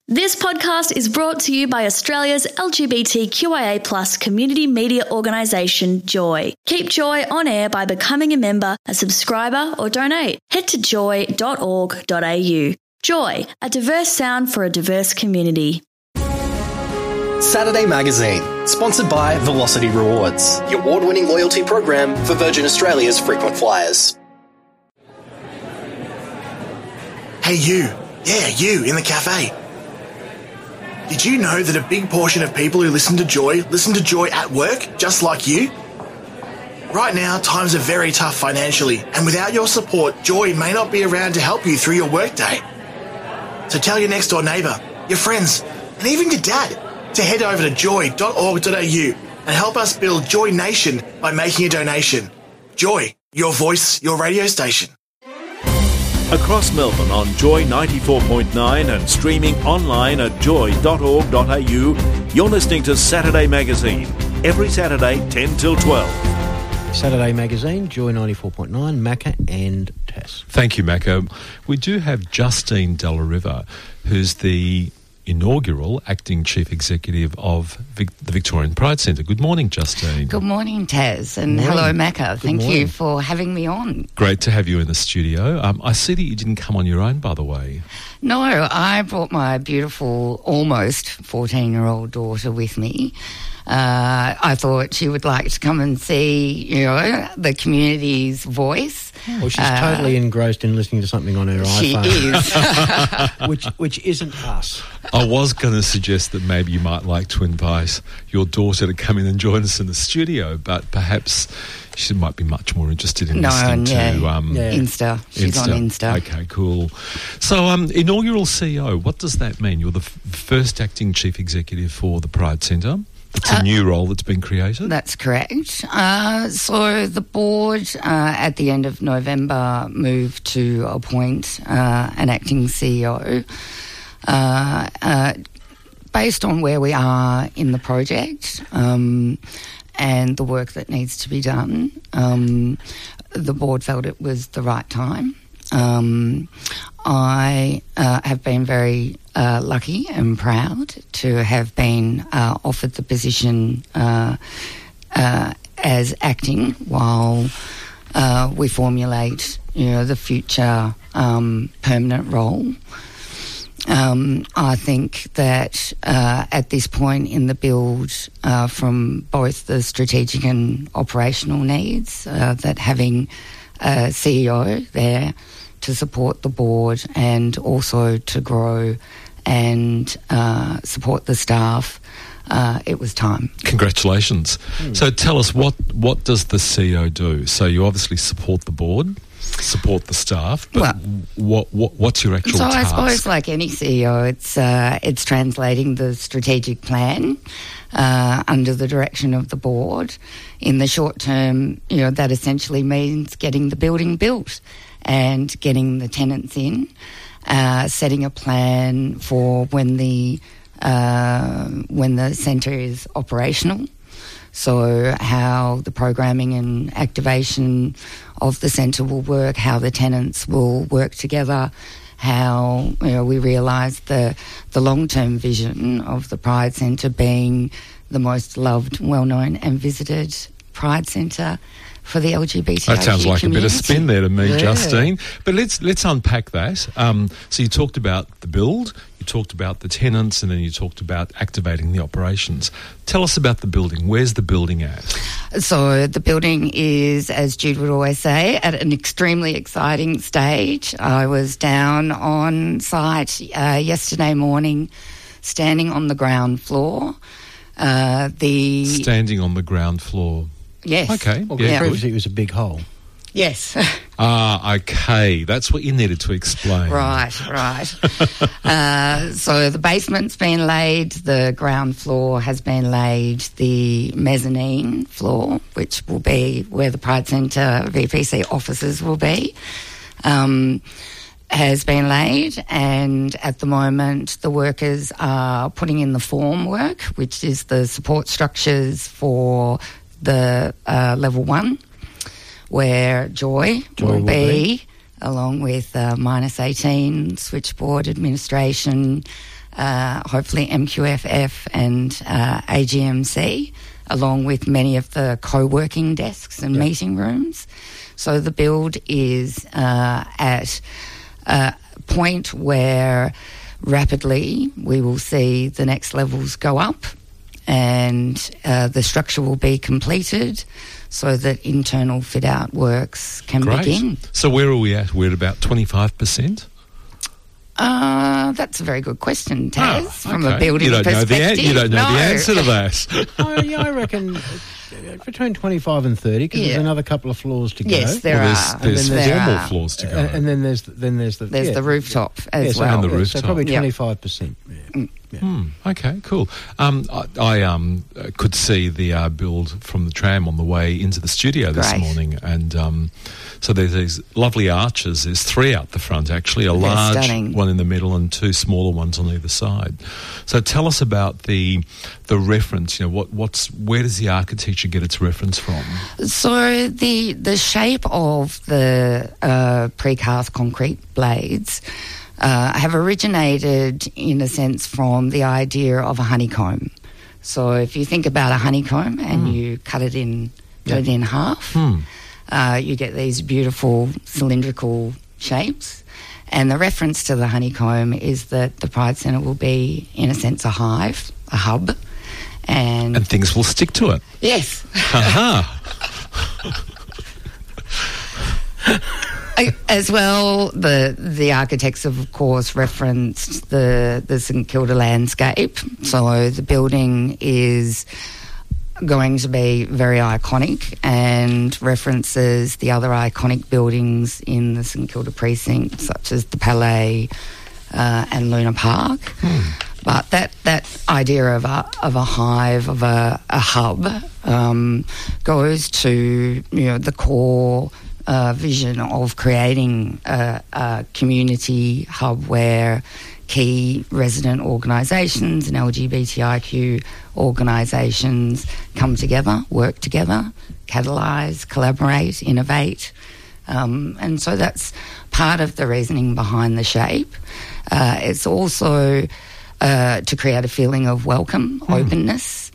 This podcast is brought to you by Australia's LGBTQIA+ community media organisation, Joy. Keep Joy on air by becoming a member, a subscriber or donate. Head to joy.org.au. Joy, a diverse sound for a diverse community. Saturday Magazine, sponsored by Velocity Rewards, the award-winning loyalty program for Virgin Australia's frequent flyers. Hey you, you in the cafe. Did you know that a big portion of people who listen to Joy at work, just like you? Right now, times are very tough financially, and without your support, Joy may not be around to help you through your workday. So tell your next door neighbour, your friends, and even your dad to head over to joy.org.au and help us build Joy Nation by making a donation. Joy, your voice, your radio station. Across Melbourne on Joy 94.9 and streaming online at joy.org.au, you're listening to Saturday Magazine, every Saturday 10 till 12. Saturday Magazine, Joy 94.9, Macca and Tess. Thank you, Macca. We do have Justine Della Riva, who's the inaugural Acting Chief Executive of the Victorian Pride Centre. Good morning, Justine. Good morning, Taz, and hello, Macca. Thank you for having me on. Great to have you in the studio. I see that you didn't come on your own, by the way. No, I brought my beautiful, almost 14-year-old daughter with me. I thought she would like to come and see, the community's voice. Well, she's totally engrossed in listening to something on her iPhone. She is. which isn't us. I was going to suggest that maybe you might like to invite your daughter to come in and join us in the studio, but perhaps she might be much more interested in listening to Insta. She's on Insta. Okay, cool. So, inaugural CEO, what does that mean? You're the first acting chief executive for the Pride Centre. It's a new role that's been created? That's correct. So the board at the end of November moved to appoint an acting CEO. Based on where we are in the project and the work that needs to be done, the board felt it was the right time. I have been very lucky and proud to have been offered the position as acting while we formulate, the future permanent role. I think that at this point in the build, from both the strategic and operational needs, that having a CEO there to support the board and also to grow and support the staff, it was time. Congratulations. So tell us, what does the CEO do? So you obviously support the board, support the staff, but what's your actual task? I suppose, like any CEO, it's translating the strategic plan under the direction of the board. In the short term, that essentially means getting the building built and getting the tenants in, setting a plan for when the centre is operational. So how the programming and activation of the centre will work, how the tenants will work together, how we realise the long-term vision of the Pride Centre being the most loved, well-known and visited Pride Centre for the LGBTIQ That sounds like community. A bit of spin there to me, Justine. But let's unpack that. So you talked about the build, you talked about the tenants, and then you talked about activating the operations. Tell us about the building. Where's the building at? So the building is, as Jude would always say, at an extremely exciting stage. I was down on site yesterday morning, standing on the ground floor. Standing on the ground floor. Yes. Okay. Well, previously it was a big hole. Yes. Okay. That's what you needed to explain. Right. So the basement's been laid, the ground floor has been laid, the mezzanine floor, which will be where the Pride Centre VPC offices will be, has been laid, and at the moment the workers are putting in the formwork, which is the support structures for the level 1, where Joy will be, along with minus 18, switchboard administration, hopefully MQFF and AGMC, along with many of the co-working desks and meeting rooms. So the build is at a point where rapidly we will see the next levels go up, and the structure will be completed so that internal fit-out works can begin. So where are we at? We're at about 25%? That's a very good question, Taz, from a building perspective. You don't know the answer to that. I reckon between 25 and 30, because there's another couple of floors to go. Yes, there are. There's four more floors to go. And then there's the rooftop as well. And the rooftop. So probably 25%. Okay, cool. I could see the build from the tram on the way into the studio this morning, and so there's these lovely arches. There's 3 out the front, actually, a large one in the middle and 2 smaller ones on either side. So tell us about the reference. You know, where does the architecture get its reference from? So the shape of the precast concrete blades have originated, in a sense, from the idea of a honeycomb. So if you think about a honeycomb and you cut it in half, you get these beautiful cylindrical shapes. And the reference to the honeycomb is that the Pride Centre will be, in a sense, a hive, a hub. And things will stick to it. Yes. As well, the architects have, of course, referenced the St Kilda landscape. So the building is going to be very iconic and references the other iconic buildings in the St Kilda precinct, such as the Palais and Luna Park. But that idea of a hive, of a hub, goes to the core vision of creating a community hub where key resident organisations and LGBTIQ organisations come together, work together, catalyse, collaborate, innovate. And so that's part of the reasoning behind the shape. It's also to create a feeling of welcome, openness,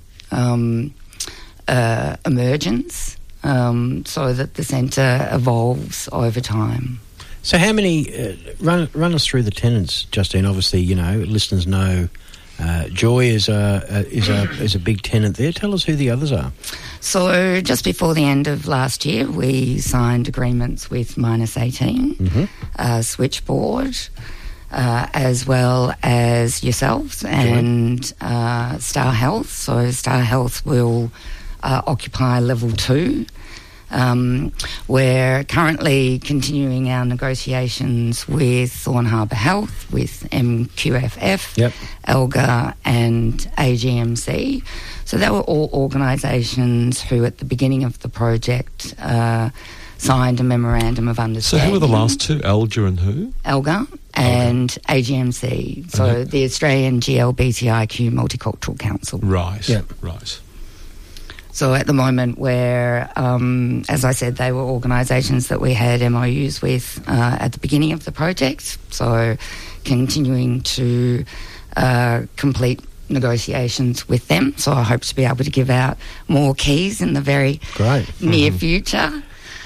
emergence, so that the centre evolves over time. So how many, run us through the tenants, Justine. Obviously, listeners know Joy is a big tenant there. Tell us who the others are. So just before the end of last year, we signed agreements with Minus 18, Switchboard, as well as yourselves and Star Health. So Star Health will occupy level 2. We're currently continuing our negotiations with Thorn Harbour Health, with MQFF, ELGA and AGMC. So they were all organisations who at the beginning of the project signed a memorandum of understanding. So who were the last two, ELGA and who? ELGA and AGMC, so the Australian GLBTIQ Multicultural Council. Right, right. So at the moment where, as I said, they were organisations that we had MOUs with at the beginning of the project, so continuing to complete negotiations with them. So I hope to be able to give out more keys in the very near future.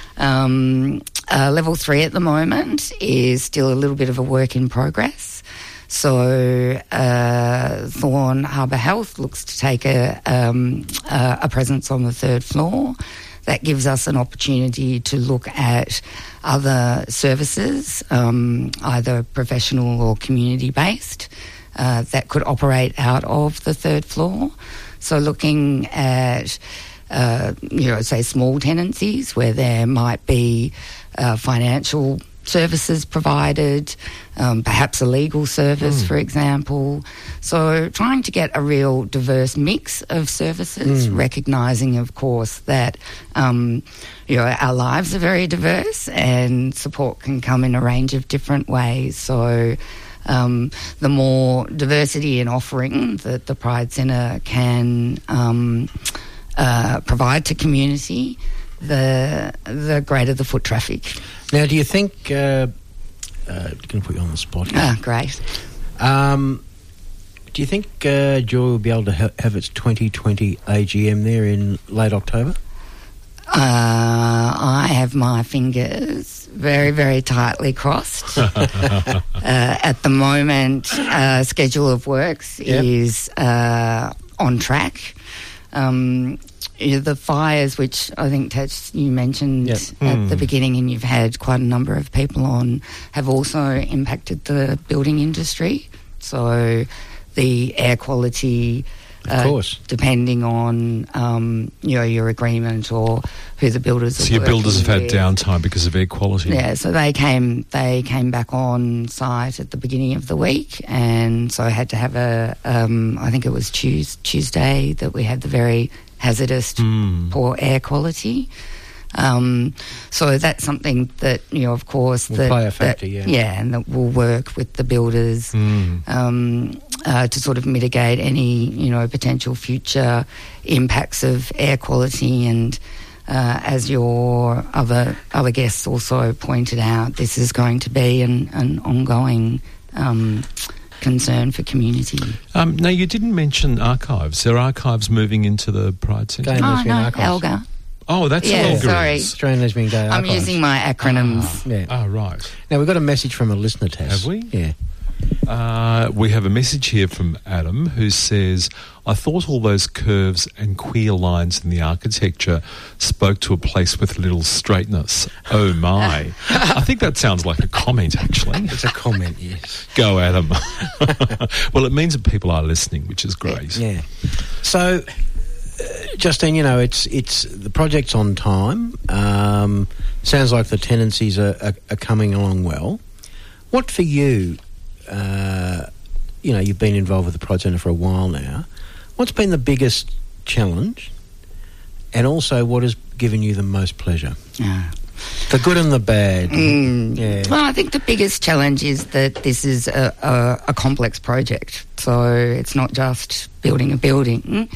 Level 3 at the moment is still a little bit of a work in progress. So Thorn Harbour Health looks to take a presence on the 3rd floor. That gives us an opportunity to look at other services, either professional or community-based, that could operate out of the 3rd floor. So looking at, say small tenancies where there might be financial services provided, perhaps a legal service, for example. So trying to get a real diverse mix of services, recognising, of course, that our lives are very diverse and support can come in a range of different ways. So the more diversity in offering that the Pride Centre can provide to community, the greater the foot traffic. Now, do you think... going to put you on the spot here. Great. Do you think Joy will be able to have its 2020 AGM there in late October? I have my fingers very, very tightly crossed. At the moment, schedule of works is on track. The fires, which I think, Tess, you mentioned at the beginning, and you've had quite a number of people on, have also impacted the building industry. So the air quality, of course, depending on your agreement or who the builders are. So your builders have had downtime because of air quality. Yeah, so they came back on site at the beginning of the week, and so I had to have I think it was Tuesday that we had the very hazardous poor air quality. So that's something that, of course, will play a factor, and that will work with the builders to sort of mitigate any, potential future impacts of air quality. And as your other guests also pointed out, this is going to be an ongoing concern for community. Now, you didn't mention archives. Are archives moving into the Pride Centre? ALGA. Oh, that's sorry. Australian Lesbian Gay I'm Archives. using my acronyms. Right. Now, we've got a message from a listener, Tess. Have we? Yeah. We have a message here from Adam who says, I thought all those curves and queer lines in the architecture spoke to a place with little straightness. Oh, my. I think that sounds like a comment, actually. It's a comment, yes. Go, Adam. Well, it means that people are listening, which is great. Yeah. So, Justine, it's the project's on time. Sounds like the tenancies are coming along well. What for you? You've been involved with the Pride Centre for a while now. What's been the biggest challenge, and also what has given you the most pleasure? The good and the bad. Yeah. Well, I think the biggest challenge is that this is a complex project. So it's not just building a building.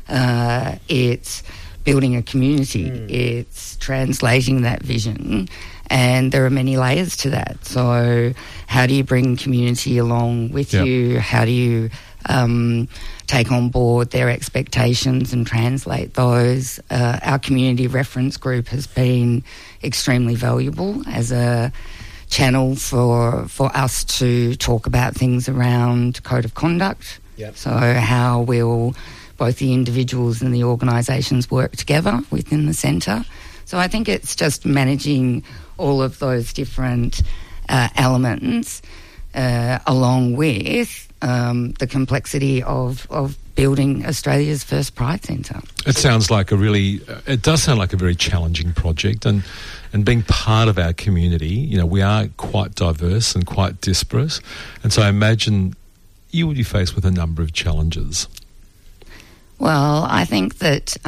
It's building a community. It's translating that vision. And there are many layers to that. So how do you bring community along with you? How do you take on board their expectations and translate those? Our community reference group has been extremely valuable as a channel for us to talk about things around code of conduct. So how will both the individuals and the organisations work together within the centre. So I think it's just managing all of those different elements along with the complexity of building Australia's first Pride Centre. It sounds like it does sound like a very challenging project, and being part of our community, we are quite diverse and quite disparate, and so I imagine you would be faced with a number of challenges. Well, I think that,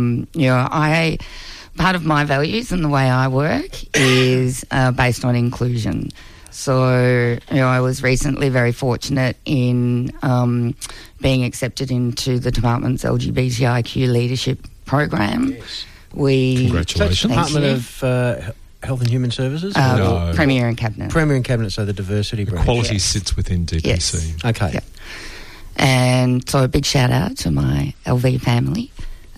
part of my values and the way I work is based on inclusion. So, I was recently very fortunate in being accepted into the department's LGBTIQ leadership program. Yes. Congratulations. Department of Health and Human Services? No. Premier and Cabinet. Premier and Cabinet, so the diversity branch. Equality sits within DPC. Yes. Okay. Yep. And so a big shout out to my LV family.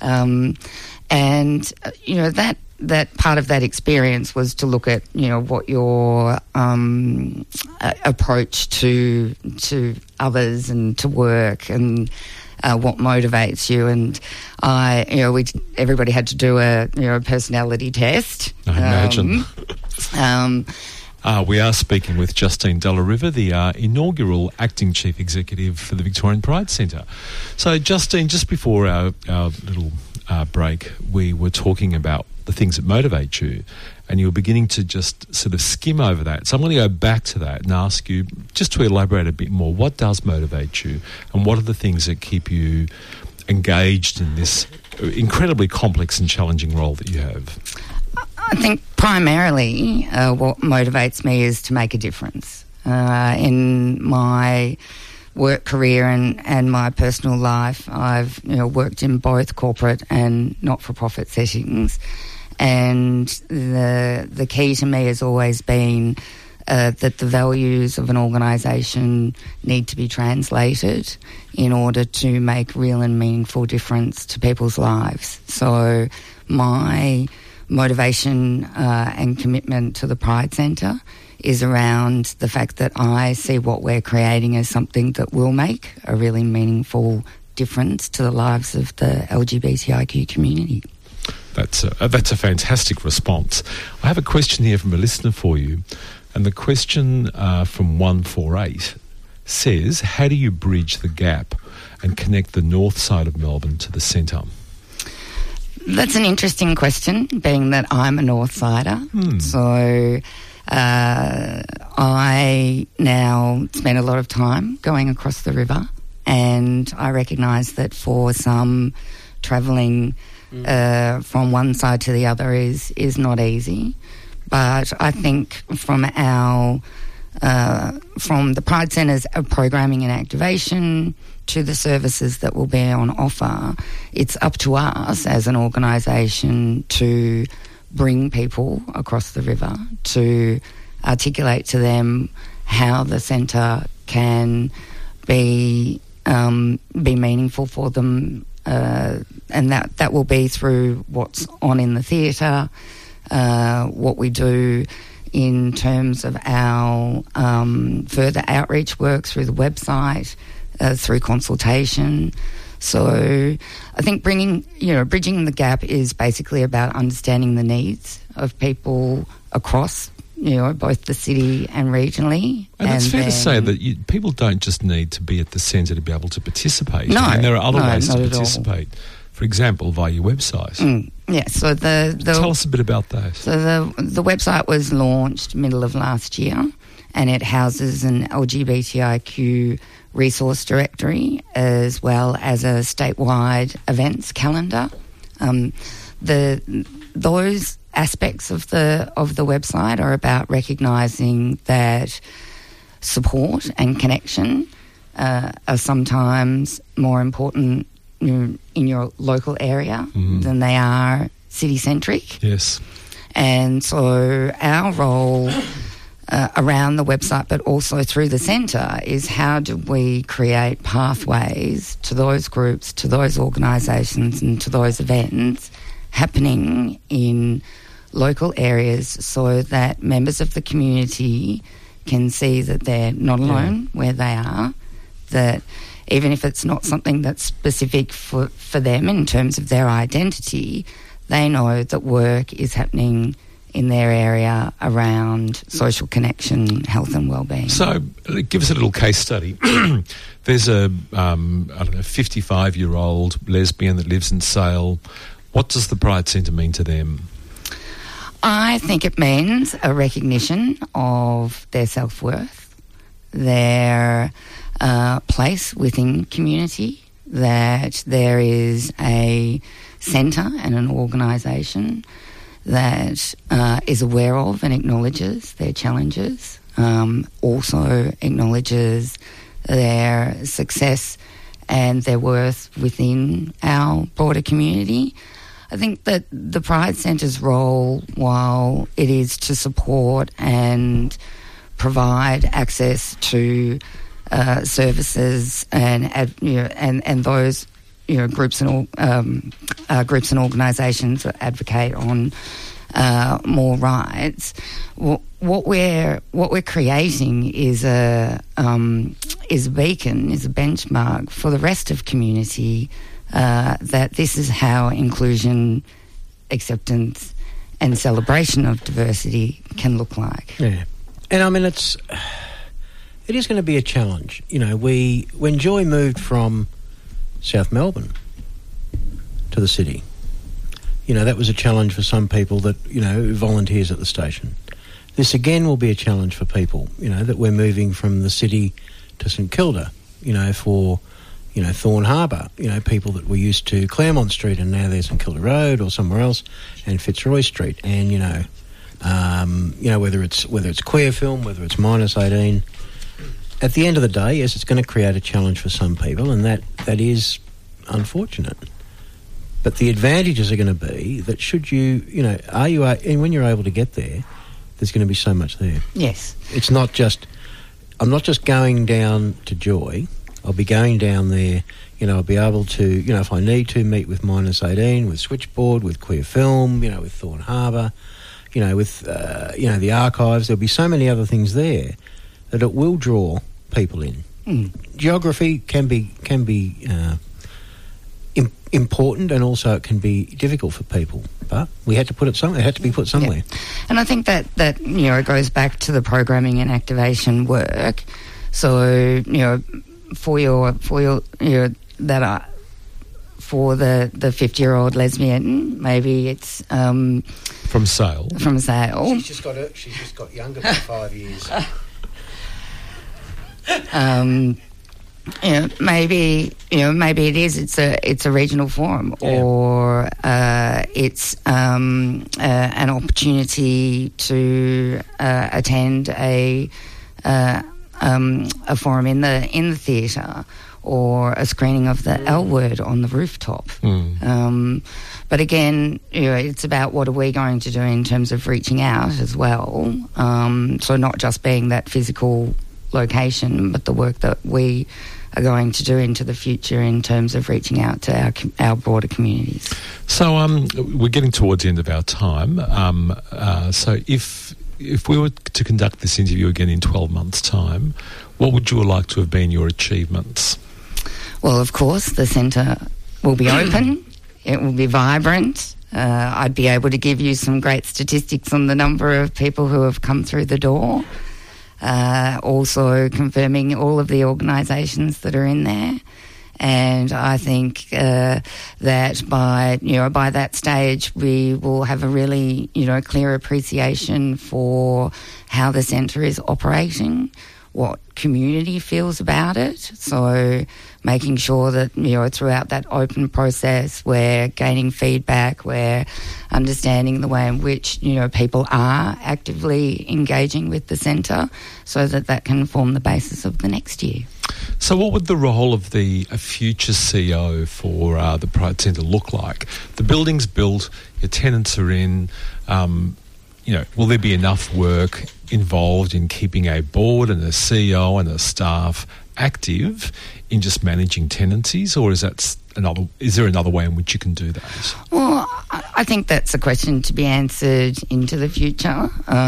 That part of that experience was to look at, what your approach to others and to work and what motivates you. And everybody had to do a personality test. I imagine. We are speaking with Justine De La Riva, the inaugural Acting Chief Executive for the Victorian Pride Centre. So, Justine, just before our little break, we were talking about the things that motivate you, and you were beginning to just sort of skim over that. So I'm going to go back to that and ask you just to elaborate a bit more. What does motivate you, and what are the things that keep you engaged in this incredibly complex and challenging role that you have? I think primarily what motivates me is to make a difference. In my work career and my personal life, I've worked in both corporate and not-for-profit settings, and the key to me has always been that the values of an organisation need to be translated in order to make real and meaningful difference to people's lives. So my motivation and commitment to the Pride Centre is around the fact that I see what we're creating as something that will make a really meaningful difference to the lives of the LGBTIQ community. That's a fantastic response. I have a question here from a listener for you, and the question from 148 says, how do you bridge the gap and connect the north side of Melbourne to the centre? That's an interesting question, being that I'm a north sider. So I now spend a lot of time going across the river, and I recognise that for some, travelling from one side to the other is not easy. But I think from the Pride Centre's programming and activation to the services that will be on offer, it's up to us as an organisation to bring people across the river, to articulate to them how the centre can be meaningful for them, and that will be through what's on in the theatre, what we do in terms of our further outreach work through the website, through consultation. So I think bridging the gap is basically about understanding the needs of people across, both the city and regionally. And it's fair to say that people don't just need to be at the centre to be able to participate. No, I mean, there are other ways to not participate. For example, via your website. Yeah, so tell us a bit about that. So the website was launched middle of last year, and it houses an LGBTIQ resource directory as well as a statewide events calendar. Those aspects of the website are about recognising that support and connection are sometimes more important in your local area than they are city-centric. Yes. And so our role around the website, but also through the centre, is how do we create pathways to those groups, to those organisations and to those events happening in local areas so that members of the community can see that they're not alone where they are, that even if it's not something that's specific for them in terms of their identity, they know that work is happening in their area around social connection, health and wellbeing. So give us a little case study. There's a 55-year-old lesbian that lives in Sale. What does the Pride Centre mean to them? I think it means a recognition of their self-worth, their place within community, that there is a centre and an organisation that is aware of and acknowledges their challenges, also acknowledges their success and their worth within our broader community. I think that the Pride Centre's role, while it is to support and provide access to services and those groups and organisations that advocate on more rights, what we're creating is a beacon, is a benchmark for the rest of community. That this is how inclusion, acceptance and celebration of diversity can look like. Yeah. And I mean, it is going to be a challenge. When Joy moved from South Melbourne to the city, that was a challenge for some people that, volunteers at the station. This again will be a challenge for people, that we're moving from the city to St Kilda, for Thorn Harbour, people that were used to Claremont Street and now there's St Kilda Road or somewhere else, and Fitzroy Street, and whether it's queer film, whether it's -18. At the end of the day, yes, it's going to create a challenge for some people, and that is unfortunate. But the advantages are going to be that should you, and when you're able to get there, there's going to be so much there. Yes. It's not just... I'm not just going down to Joy. I'll be going down there, I'll be able to, if I need to, meet with Minus 18, with Switchboard, with Queer Film, with Thorn Harbour, with, the archives. There'll be so many other things there that it will draw people in. Geography can be important, and also it can be difficult for people. But we had to put it somewhere. It had to be put somewhere. Yeah. And I think that it goes back to the programming and activation work. So for the 50-year-old lesbian, maybe it's from Sale. From Sale. She's just got younger by 5 years. Maybe it is. It's a regional forum, or it's an opportunity to attend a forum in the theatre, or a screening of the L Word on the rooftop. But again, it's about what are we going to do in terms of reaching out as well. So not just being that physical location, but the work that we are going to do into the future in terms of reaching out to our broader communities. So we're getting towards the end of our time. So if we were to conduct this interview again in 12 months' time, what would you like to have been your achievements? Well, of course, the centre will be open. It will be vibrant. I'd be able to give you some great statistics on the number of people who have come through the door. Also confirming all of the organisations that are in there. And I think that by that stage we will have a really, clear appreciation for how the centre is operating, what community feels about it. So making sure that, throughout that open process we're gaining feedback, we're understanding the way in which, people are actively engaging with the centre, so that can form the basis of the next year. So what would the role of a future CEO for the Pride Centre look like? The building's built, your tenants are in, will there be enough work involved in keeping a board and a CEO and a staff active in just managing tenancies, or is there another way in which you can do that? Well, I think that's a question to be answered into the future.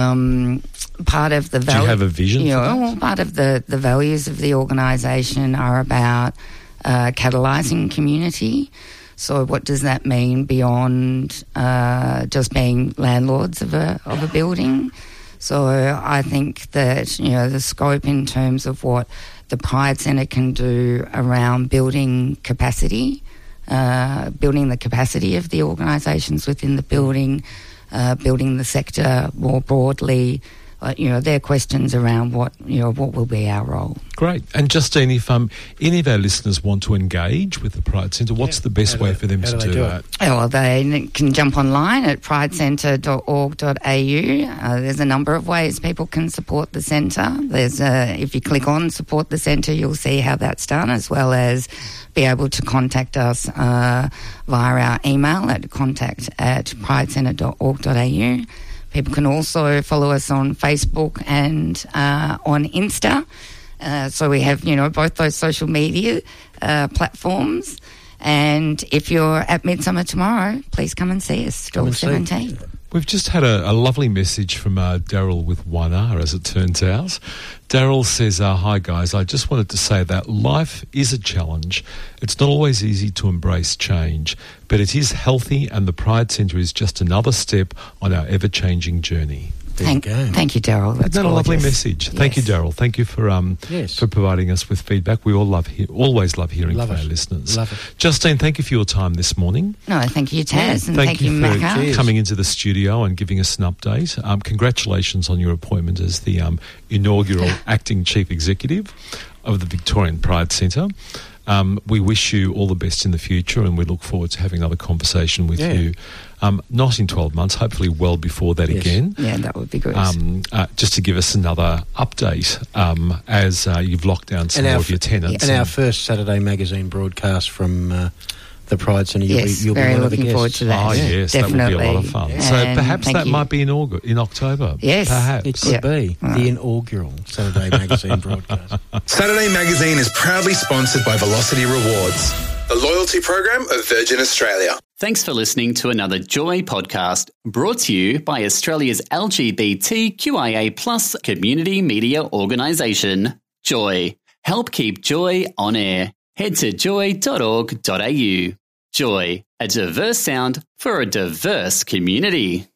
Part of the do you have a vision for that? Well, part of the values of the organisation are about catalysing community. So what does that mean beyond just being landlords of a building? So I think that, the scope in terms of what the Pride Centre can do around building capacity, building the capacity of the organisations within the building, building the sector more broadly. There are questions around what will be our role. Great. And Justine, if any of our listeners want to engage with the Pride Centre, what's the best way for them to do that? Well, they can jump online at pridecentre.org.au. There's a number of ways people can support the centre. If you click on Support the Centre, you'll see how that's done, as well as be able to contact us via our email at contact@pridecentre.org.au. People can also follow us on Facebook and on Insta. So we have, both those social media platforms. And if you're at Midsummer tomorrow, please come and see us, Stall 17. We've just had a lovely message from Daryl with 1R, as it turns out. Daryl says, hi guys, I just wanted to say that life is a challenge. It's not always easy to embrace change, but it is healthy, and the Pride Centre is just another step on our ever-changing journey. Thank you, Daryl. That's a lovely message. Yes. Thank you, Daryl. Thank you for providing us with feedback. We all always love hearing from our listeners. Love it. Justine, thank you for your time this morning. No, thank you, Taz, and thank you, Macca, for coming into the studio and giving us an update. Congratulations on your appointment as the inaugural acting chief executive of the Victorian Pride Centre. We wish you all the best in the future, and we look forward to having another conversation with you. Not in 12 months, hopefully well before that again. Yeah, that would be good. Just to give us another update as you've locked down some more of your tenants. And our first Saturday Magazine broadcast from the Pride Centre. Yes, you'll very be one of the looking guests. forward to that. Oh, yes, definitely. that would be a lot of fun. So And perhaps thank that you. might be in October. Yes. Perhaps. It could be the inaugural Saturday Magazine broadcast. Saturday Magazine is proudly sponsored by Velocity Rewards, the loyalty program of Virgin Australia. Thanks for listening to another Joy podcast brought to you by Australia's LGBTQIA+ community media organisation, Joy. Help keep Joy on air. Head to joy.org.au. Joy, a diverse sound for a diverse community.